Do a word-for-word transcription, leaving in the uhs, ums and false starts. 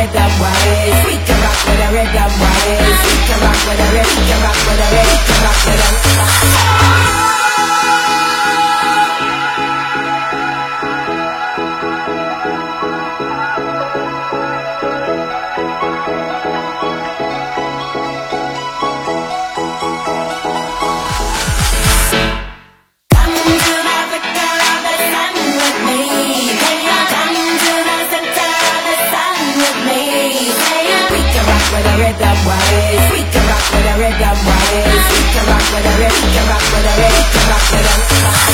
rhythm waves. We can rock with the rhythm waves. We can rock with the rhythm. We can rock with the rhythm. We can rock with the rhythm waves. We can rock with the rhythm waves. We can rock with the rhythm. We can rock with the rhythm. We can rock with the